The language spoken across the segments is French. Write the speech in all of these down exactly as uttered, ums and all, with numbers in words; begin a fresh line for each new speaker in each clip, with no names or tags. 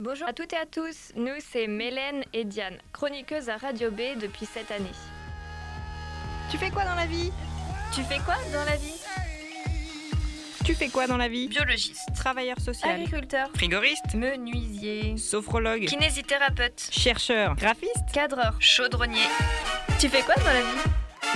Bonjour à toutes et à tous, nous c'est Mélène et Diane, chroniqueuses à Radio B depuis cette année.
Tu fais quoi dans la vie ?
Tu fais quoi dans la vie ?
Tu fais quoi dans la vie ?
Biologiste,
Travailleur social,
agriculteur,
frigoriste,
menuisier,
sophrologue,
kinésithérapeute,
chercheur, graphiste,
cadreur, chaudronnier. Tu fais quoi dans la vie ?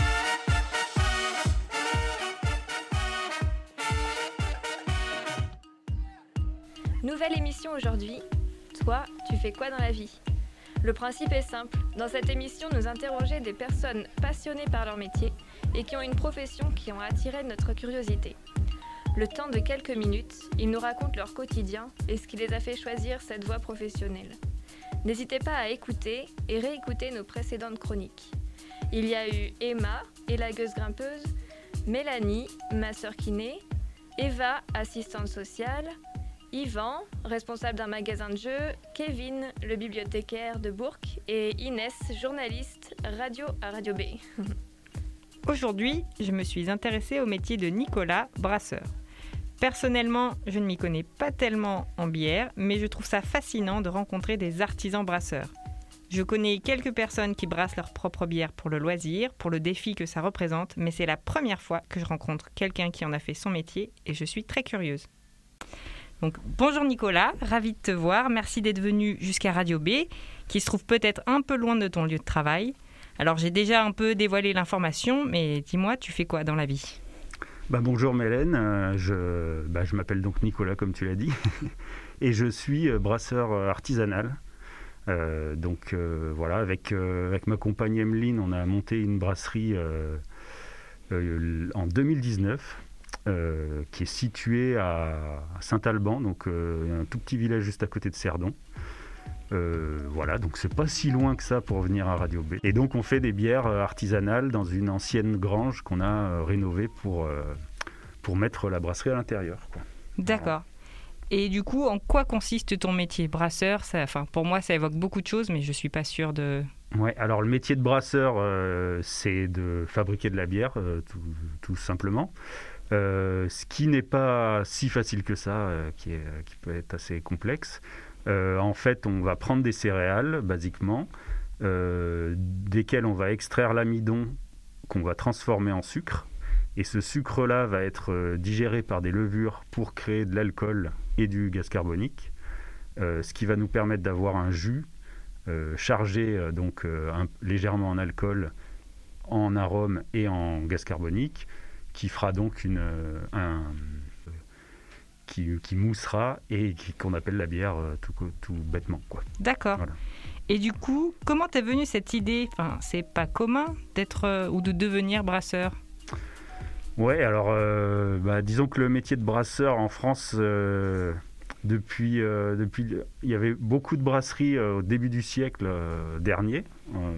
Nouvelle émission aujourd'hui. Toi, tu fais quoi dans la vie ? Le principe est simple. Dans cette émission, nous interrogeons des personnes passionnées par leur métier et qui ont une profession qui ont attiré notre curiosité. Le temps de quelques minutes, ils nous racontent leur quotidien et ce qui les a fait choisir cette voie professionnelle. N'hésitez pas à écouter et réécouter nos précédentes chroniques. Il y a eu Emma, élagueuse grimpeuse, Mélanie, ma sœur kiné, Eva, assistante sociale, Yvan, responsable d'un magasin de jeux, Kevin, le bibliothécaire de Bourg, et Inès, journaliste radio à Radio B.
Aujourd'hui, je me suis intéressée au métier de Nicolas, brasseur. Personnellement, je ne m'y connais pas tellement en bière, mais je trouve ça fascinant de rencontrer des artisans brasseurs. Je connais quelques personnes qui brassent leur propre bière pour le loisir, pour le défi que ça représente, mais c'est la première fois que je rencontre quelqu'un qui en a fait son métier et je suis très curieuse. Donc, bonjour Nicolas, ravi de te voir. Merci d'être venu jusqu'à Radio B, qui se trouve peut-être un peu loin de ton lieu de travail. Alors, j'ai déjà un peu dévoilé l'information, mais dis-moi, tu fais quoi dans la vie ?
Bah, bonjour Mélène, euh, je, bah, je m'appelle donc Nicolas, comme tu l'as dit, et je suis brasseur artisanal. Euh, donc euh, voilà, avec, euh, avec ma compagne Emeline, on a monté une brasserie euh, euh, en deux mille dix-neuf. Euh, qui est situé à Saint-Alban, donc euh, un tout petit village juste à côté de Cerdon. Euh, voilà, donc c'est pas si loin que ça pour venir à Radio B. Et donc on fait des bières artisanales dans une ancienne grange qu'on a euh, rénovée pour, euh, pour mettre la brasserie à l'intérieur, quoi.
D'accord. Et du coup, en quoi consiste ton métier ? Brasseur, ça, enfin, pour moi, ça évoque beaucoup de choses, mais je suis pas sûre de...
Ouais, alors le métier de brasseur, euh, c'est de fabriquer de la bière, euh, tout, tout simplement. Euh, ce qui n'est pas si facile que ça, euh, qui, est, qui peut être assez complexe. Euh, en fait, on va prendre des céréales, basiquement, euh, desquelles on va extraire l'amidon qu'on va transformer en sucre. Et ce sucre-là va être euh, digéré par des levures pour créer de l'alcool et du gaz carbonique, euh, ce qui va nous permettre d'avoir un jus euh, chargé euh, donc, euh, un, légèrement en alcool, en arôme et en gaz carbonique, qui fera donc une, un, qui, qui moussera et qui, qu'on appelle la bière tout, tout bêtement, quoi.
D'accord.
Voilà.
Et du coup, comment t'es venue cette idée ? Enfin, c'est pas commun d'être euh, ou de devenir brasseur.
Ouais, alors euh, bah, disons que le métier de brasseur en France, euh, depuis, euh, depuis, il y avait beaucoup de brasseries euh, au début du siècle euh, dernier. Euh,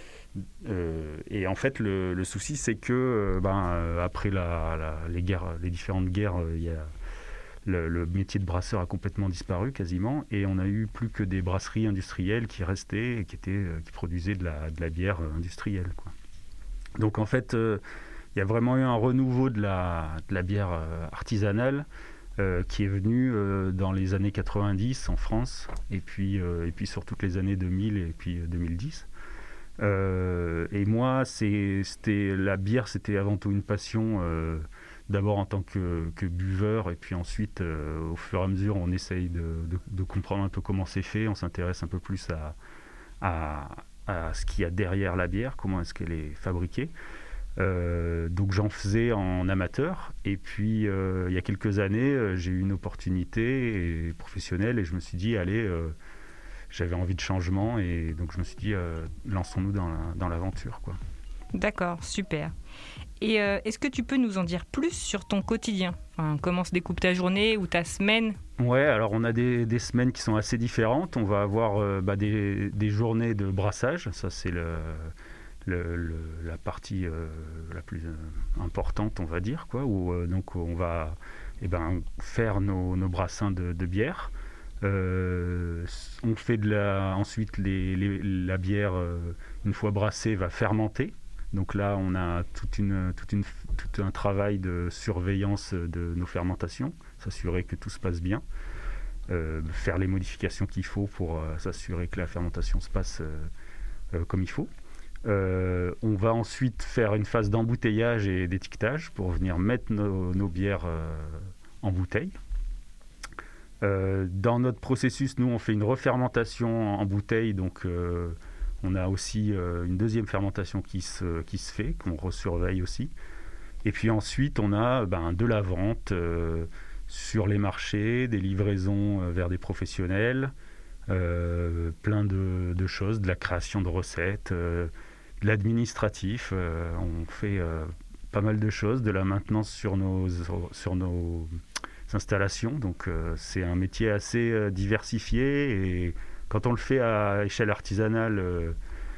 Euh, et en fait, le, le souci, c'est que euh, ben, euh, après la, la, les, guerres, les différentes guerres, euh, y a le, le métier de brasseur a complètement disparu quasiment, et on a eu plus que des brasseries industrielles qui restaient et qui, étaient, euh, qui produisaient de la, de la bière industrielle, quoi. Donc en fait, il euh, y a vraiment eu un renouveau de la, de la bière euh, artisanale euh, qui est venu euh, dans les années quatre-vingt-dix en France, et puis, euh, et puis sur toutes les années deux mille et puis deux mille dix. Euh, et moi, c'est, c'était, la bière, c'était avant tout une passion, euh, d'abord en tant que, que buveur, et puis ensuite, euh, au fur et à mesure, on essaye de, de, de comprendre un peu comment c'est fait, on s'intéresse un peu plus à, à, à ce qu'il y a derrière la bière, comment est-ce qu'elle est fabriquée. Euh, donc j'en faisais en amateur, et puis euh, il y a quelques années, j'ai eu une opportunité et, professionnelle, et je me suis dit, allez... Euh, j'avais envie de changement, et donc je me suis dit, euh, lançons-nous dans, la, dans l'aventure, quoi.
D'accord, super. Et euh, est-ce que tu peux nous en dire plus sur ton quotidien ? Enfin, comment se découpe ta journée ou ta semaine ?
Ouais, alors on a des, des semaines qui sont assez différentes. On va avoir euh, bah, des, des journées de brassage, ça c'est le, le, le, la partie euh, la plus euh, importante, on va dire, quoi, où euh, donc on va eh ben, faire nos, nos brassins de, de bière. Euh, on fait de la, ensuite les, les, la bière, euh, une fois brassée, va fermenter. Donc là, on a toute une, toute une, tout un travail de surveillance de nos fermentations, s'assurer que tout se passe bien. euh, faire les modifications qu'il faut pour euh, s'assurer que la fermentation se passe euh, euh, comme il faut. Euh, on va ensuite faire une phase d'embouteillage et d'étiquetage pour venir mettre nos, nos bières euh, en bouteille. Euh, dans notre processus, nous, on fait une refermentation en, en bouteille, donc euh, on a aussi euh, une deuxième fermentation qui se, qui se fait, qu'on resurveille aussi. Et puis ensuite, on a ben, de la vente euh, sur les marchés, des livraisons euh, vers des professionnels, euh, plein de, de choses, de la création de recettes, euh, de l'administratif. Euh, on fait euh, pas mal de choses, de la maintenance sur nos, sur nos installations. Donc euh, c'est un métier assez euh, diversifié et quand on le fait à échelle artisanale, euh,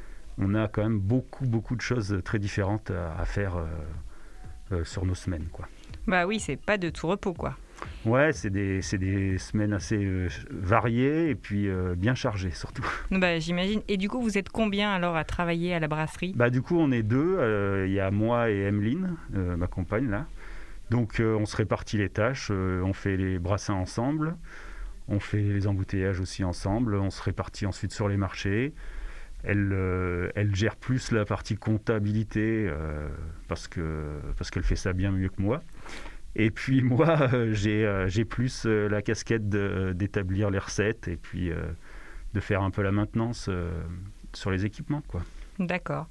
on a quand même beaucoup, beaucoup de choses très différentes à, à faire euh, euh, sur nos semaines, quoi.
Bah oui, c'est pas de tout repos, quoi.
Ouais, c'est des, c'est des semaines assez euh, variées et puis euh, bien chargées, surtout.
Bah, j'imagine. Et du coup, vous êtes combien alors à travailler à la brasserie ?
Bah, du coup, on est deux. Euh, il y a moi et Emeline, euh, ma compagne, là. Donc, euh, on se répartit les tâches. Euh, on fait les brassins ensemble. On fait les embouteillages aussi ensemble. On se répartit ensuite sur les marchés. Elle, euh, elle gère plus la partie comptabilité euh, parce que, parce qu'elle fait ça bien mieux que moi. Et puis moi, euh, j'ai, euh, j'ai plus euh, la casquette de, d'établir les recettes et puis euh, de faire un peu la maintenance euh, sur les équipements, quoi.
D'accord.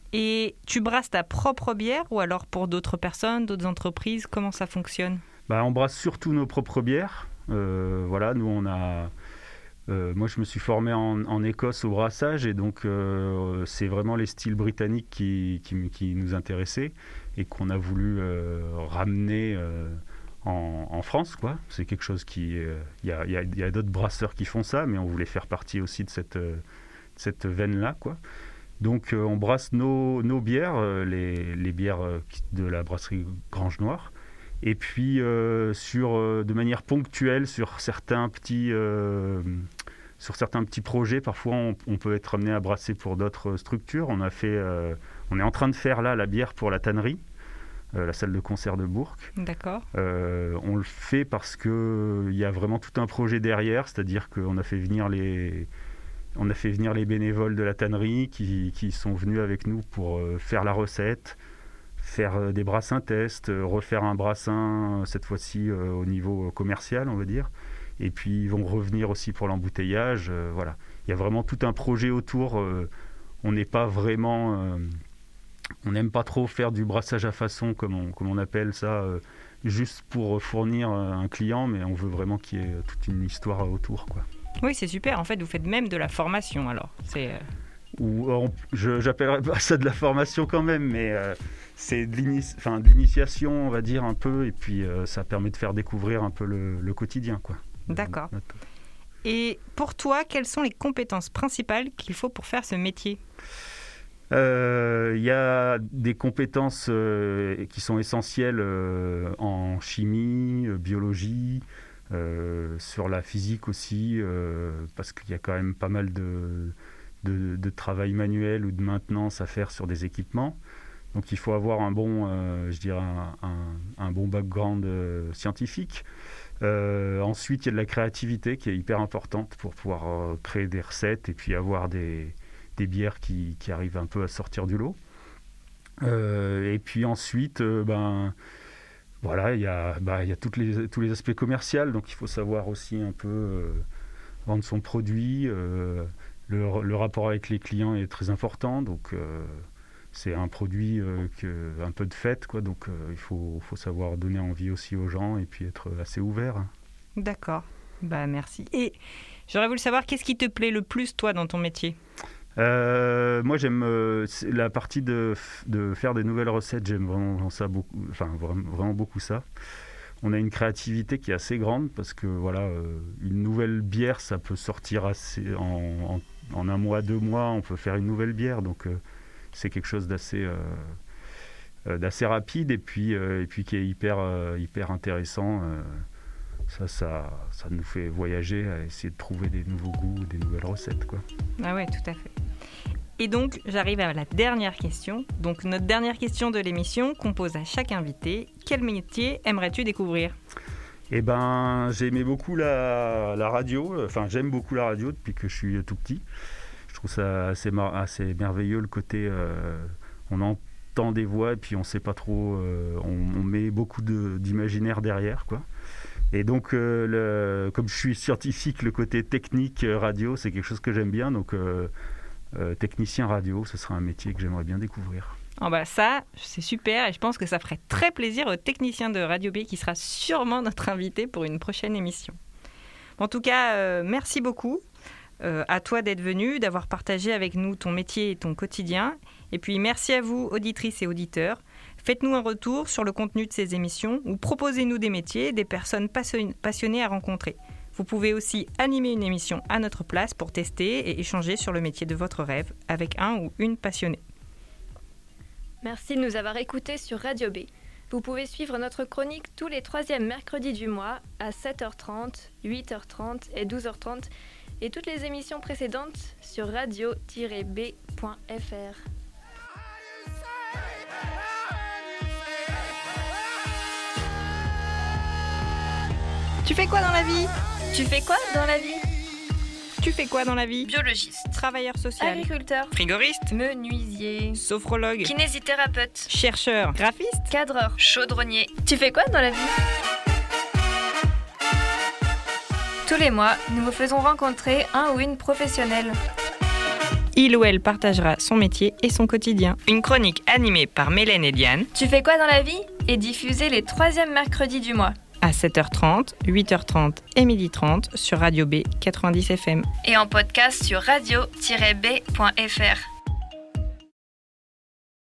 Et tu brasses ta propre bière ou alors pour d'autres personnes, d'autres entreprises ? Comment ça fonctionne ?
Bah, on brasse surtout nos propres bières. Euh, voilà, nous on a... Euh, moi je me suis formé en, en Écosse au brassage et donc euh, c'est vraiment les styles britanniques qui, qui, qui nous intéressaient et qu'on a voulu euh, ramener euh, en, en France, quoi. C'est quelque chose qui... Il euh, y, a, y, a, y a d'autres brasseurs qui font ça, mais on voulait faire partie aussi de cette, euh, cette veine-là, quoi. Donc euh, on brasse nos, nos bières, euh, les, les bières euh, de la brasserie Grange Noire. Et puis, euh, sur, euh, de manière ponctuelle, sur certains petits, euh, sur certains petits projets, parfois on, on peut être amené à brasser pour d'autres structures. On, a fait, euh, on est en train de faire là la bière pour la tannerie, euh, la salle de concert de Bourg.
D'accord.
Euh, on le fait parce qu'il y a vraiment tout un projet derrière, c'est-à-dire qu'on a fait venir les... On a fait venir les bénévoles de la tannerie qui, qui sont venus avec nous pour euh, faire la recette, faire des brassins tests, refaire un brassin cette fois-ci euh, au niveau commercial, on va dire. Et puis ils vont revenir aussi pour l'embouteillage. Euh, voilà. Il y a vraiment tout un projet autour. Euh, on n'est pas vraiment... Euh, on n'aime pas trop faire du brassage à façon, comme on, comme on appelle ça, euh, juste pour fournir un client, mais on veut vraiment qu'il y ait toute une histoire autour, quoi.
Oui, c'est super. En fait, vous faites même de la formation, alors. C'est... Euh...
Ou on, je n'appellerais pas ça de la formation quand même, mais euh, c'est de, l'inici- enfin, de l'initiation, on va dire, un peu, et puis euh, ça permet de faire découvrir un peu le, le quotidien, quoi.
D'accord.
Notre...
Et pour toi, quelles sont les compétences principales qu'il faut pour faire ce métier ?
Il euh, y a des compétences euh, qui sont essentielles euh, en chimie, euh, biologie, euh, sur la physique aussi, euh, parce qu'il y a quand même pas mal de... De, de travail manuel ou de maintenance à faire sur des équipements. Donc il faut avoir un bon, euh, je dirais un, un, un bon background euh, scientifique. Euh, ensuite, il y a de la créativité qui est hyper importante pour pouvoir euh, créer des recettes et puis avoir des, des bières qui, qui arrivent un peu à sortir du lot. Euh, et puis ensuite, euh, ben, voilà, il y a, bah, il y a toutes les, tous les aspects commerciaux. Donc il faut savoir aussi un peu euh, vendre son produit. Euh, Le, le rapport avec les clients est très important, donc euh, c'est un produit euh, que, un peu de fête, quoi, donc euh, il faut, faut savoir donner envie aussi aux gens et puis être assez ouvert.
D'accord, bah merci. Et j'aurais voulu savoir, qu'est-ce qui te plaît le plus, toi, dans ton métier ?
euh, Moi, j'aime euh, la partie de, de faire des nouvelles recettes, j'aime vraiment, ça beaucoup, enfin, vraiment, vraiment beaucoup ça. On a une créativité qui est assez grande parce que voilà, euh, une nouvelle bière, ça peut sortir assez en, en, en un mois, deux mois, on peut faire une nouvelle bière. Donc euh, c'est quelque chose d'assez, euh, d'assez rapide et puis, euh, et puis qui est hyper, euh, hyper intéressant. Euh, ça, ça, ça nous fait voyager à essayer de trouver des nouveaux goûts, des nouvelles recettes, quoi.
Ah ouais, tout à fait. Et donc, j'arrive à la dernière question. Donc, notre dernière question de l'émission qu'on pose à chaque invité. Quel métier aimerais-tu découvrir ?
Eh ben, j'aimais beaucoup la, la radio. Enfin, j'aime beaucoup la radio depuis que je suis tout petit. Je trouve ça assez, mar- assez merveilleux le côté. Euh, on entend des voix et puis on ne sait pas trop. Euh, on, on met beaucoup de, d'imaginaire derrière, quoi. Et donc, euh, le, comme je suis scientifique, le côté technique euh, radio, c'est quelque chose que j'aime bien. Donc, euh, euh, technicien radio, ce sera un métier que j'aimerais bien découvrir.
Oh bah ça, c'est super et je pense que ça ferait très plaisir au technicien de Radio B qui sera sûrement notre invité pour une prochaine émission. En tout cas, euh, merci beaucoup euh, à toi d'être venu, d'avoir partagé avec nous ton métier et ton quotidien. Et puis merci à vous, auditrices et auditeurs. Faites-nous un retour sur le contenu de ces émissions ou proposez-nous des métiers, des personnes passionnées à rencontrer. Vous pouvez aussi animer une émission à notre place pour tester et échanger sur le métier de votre rêve avec un ou une passionnée.
Merci de nous avoir écoutés sur Radio B. Vous pouvez suivre notre chronique tous les troisièmes mercredis du mois à sept heures trente, huit heures trente et douze heures trente et toutes les émissions précédentes sur radio tiret b point f r.
Tu fais quoi dans la vie ?
Tu fais quoi dans la vie ?
Tu fais quoi dans la vie ?
Biologiste,
Travailleur social,
agriculteur,
frigoriste,
menuisier,
sophrologue,
kinésithérapeute,
chercheur, graphiste,
cadreur, chaudronnier. Tu fais quoi dans la vie ? Tous les mois, nous vous faisons rencontrer un ou une professionnelle.
Il ou elle partagera son métier et son quotidien. Une chronique animée par Mélène et Diane.
Tu fais quoi dans la vie ? Est diffusée les troisièmes mercredis du mois.
À sept heures trente, huit heures trente et midi trente sur Radio B quatre-vingt-dix F M.
Et en podcast sur radio tiret b point f r.